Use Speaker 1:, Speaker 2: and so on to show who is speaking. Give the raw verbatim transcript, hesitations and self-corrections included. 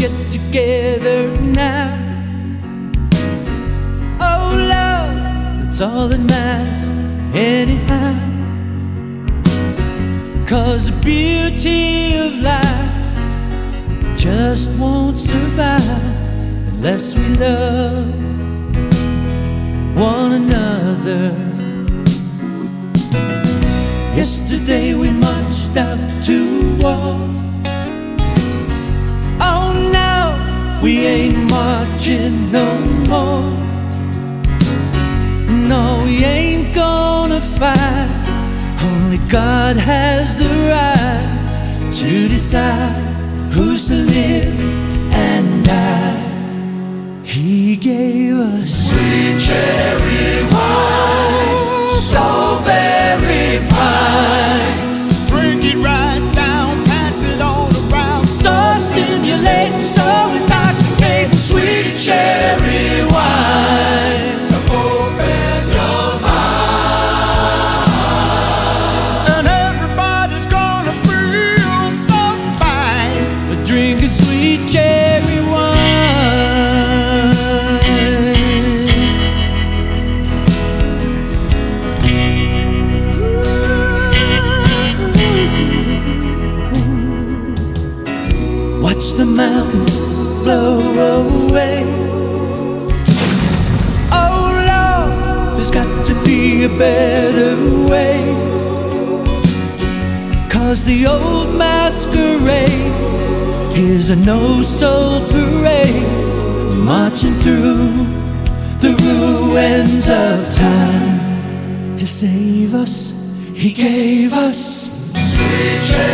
Speaker 1: get together now. Oh love, that's all that matters anyhow. 'Cause the beauty of life just won't survive unless we love one another. Yesterday we marched out to war. Oh no, we ain't marching no more. No, we ain't gonna fight. Only God has the right to decide who's to live and die. He gave us
Speaker 2: sweet cherry wine, so very fine.
Speaker 3: Drink it right down, pass it all around.
Speaker 1: So stimulating, so intoxicating,
Speaker 2: sweet cherry wine to open your mind.
Speaker 3: And everybody's gonna feel so fine.
Speaker 1: We're drinking sweet cherry wine. Watch the mountains blow away. Oh Lord, there's got to be a better way. 'Cause the old masquerade is a no-soul parade, marching through the ruins of time. To save us, He gave us
Speaker 2: sweet cherry